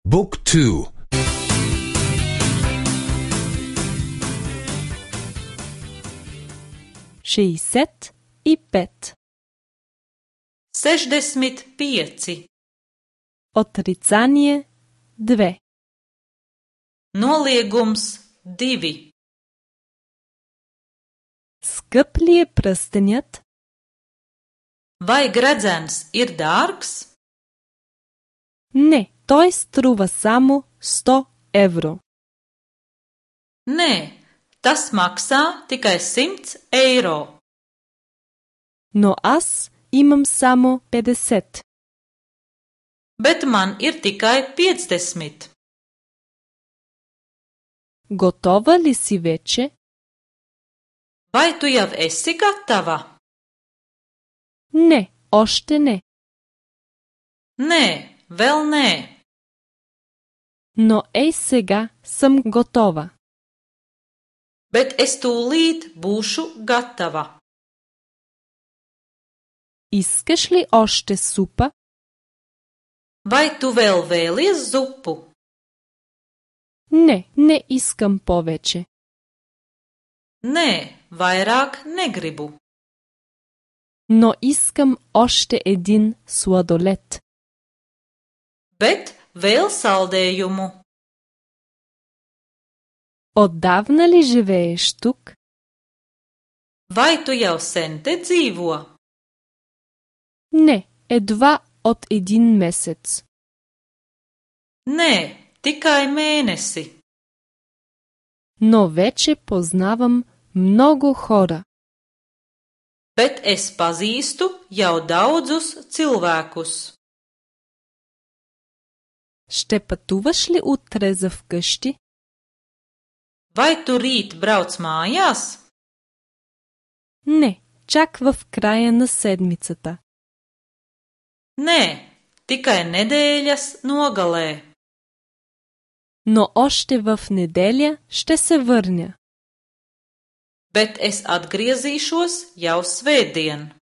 Book 2. 65. 65. Отрицание 2. Noliegums 2. Скъп ли е пръстенят? Vai gredzens ir dārgs? Не, той струва само 100 евро. Nē, tas maksā tikai 100 eiro. Но аз имам само 50. Bet man ir tikai 50. Готова ли си вече? Vai tu jau esi gatava? Не, още не. Nē, vēl nē. Но ей сега съм готова. Bet es tūlīt būšu gatava. Искаш ли още супа? Vai tu vēl vēlies zupu? Не, не искам повече. Nē, vairāk negribu. Но искам още един сладолед. Bet vēl saldējumu. Отдавна ли живееш тук? Vai tu jau sen te dzīvo? Не, едва от един месец. Nē, tikai mēnesi. Но вече познавам много хора. Bet es pazīstu jau daudzus cilvēkus. Ще пътуваш ли утре за вкъщи? Vai tu rīt brauc mājās? Не, чак в края на седмицата. Nē, tikai nedēļas nogalē. Но още в неделя ще се върня. Bet es atgriezīšos jau svētdien.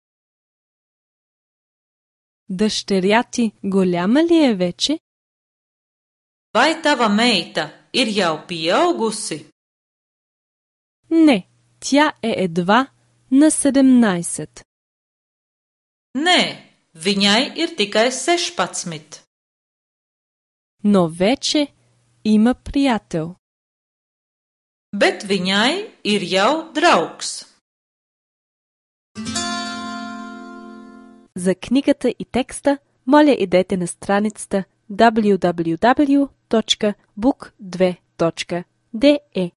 Дъщеря ти голяма ли е вече? Vai tava meita ir jau pieaugusi? Не, тя е едва на 17. Nē, viņai ir tikai 16. Но вече има приятел. Bet viņai ir jau draugs. За книгата и текста, моля идете на страницата www.book2.de